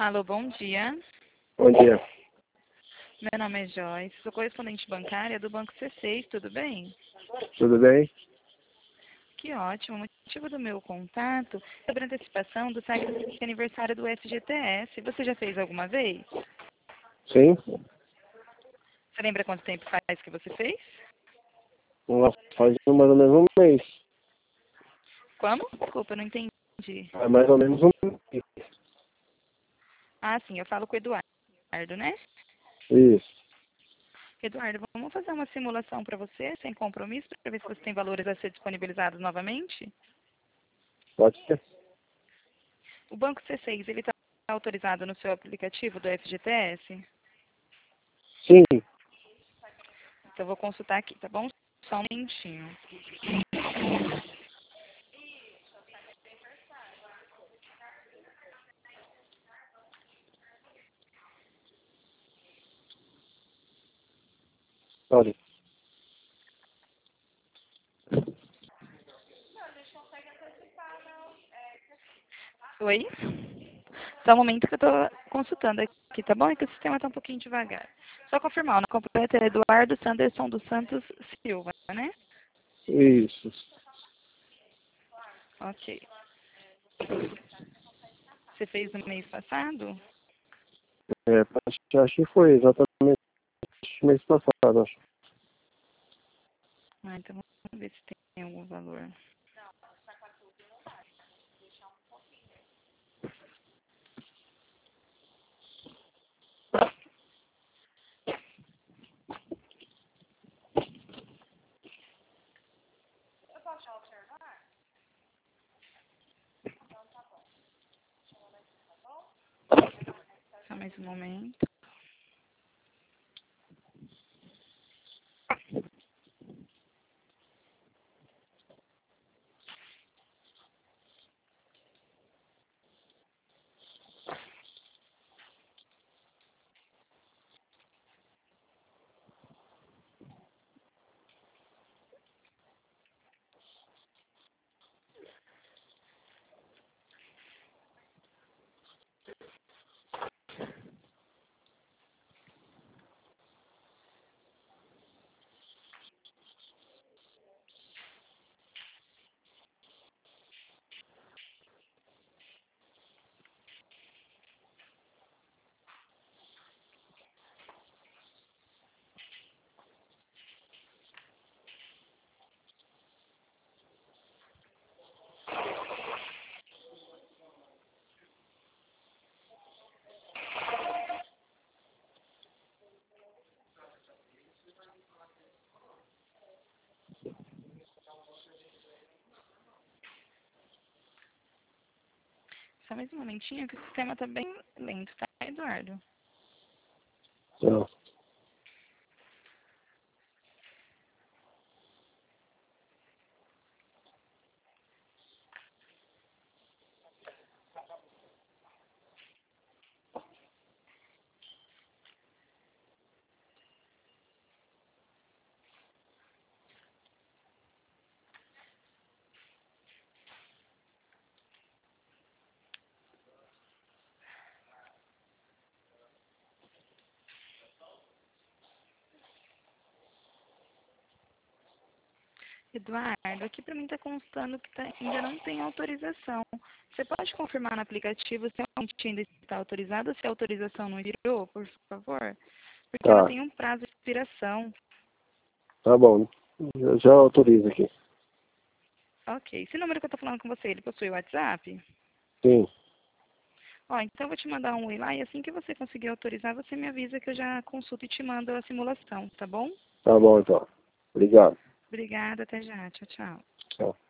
Alô, bom dia. Bom dia. Meu nome é Joyce, sou correspondente bancária do Banco C6, tudo bem? Tudo bem? Que ótimo. O motivo do meu contato é sobre a antecipação do saque do aniversário do FGTS. Você já fez alguma vez? Sim. Você lembra quanto tempo faz que você fez? Faz mais ou menos um mês. Como? Desculpa, eu não entendi. Faz mais ou menos um mês. Ah, sim, eu falo com o Eduardo, né? Isso. Eduardo, vamos fazer uma simulação para você, sem compromisso, para ver se você tem valores a ser disponibilizados novamente? Pode ser? O Banco C6, ele está autorizado no seu aplicativo do FGTS? Sim. Então, eu vou consultar aqui, tá bom? Só um minutinho. Pode. Oi? Só um momento que eu estou consultando aqui, tá bom? É que o sistema está um pouquinho devagar. Só confirmar, o nome completo é Eduardo Sanderson dos Santos Silva, né? Isso. Ok. Você fez no mês passado? Acho que foi exatamente mês passado, acho. Ah, então vamos ver se tem algum valor. Só mais um momento. Só mais um momentinho que o sistema está bem lento, tá, Eduardo? Não. Eduardo, aqui para mim está constando que ainda não tem autorização. Você pode confirmar no aplicativo se realmente ainda está autorizado ou se a autorização não virou, por favor? Porque ela Tá. tem um prazo de expiração. Tá bom. Eu já autorizo aqui. Ok. Esse número que eu estou falando com você, ele possui WhatsApp? Sim. Ó, então eu vou te mandar um oi lá e assim que você conseguir autorizar, você me avisa que eu já consulto e te mando a simulação, tá bom? Tá bom, então. Obrigado. Obrigada, até já. Tchau, tchau. Tchau.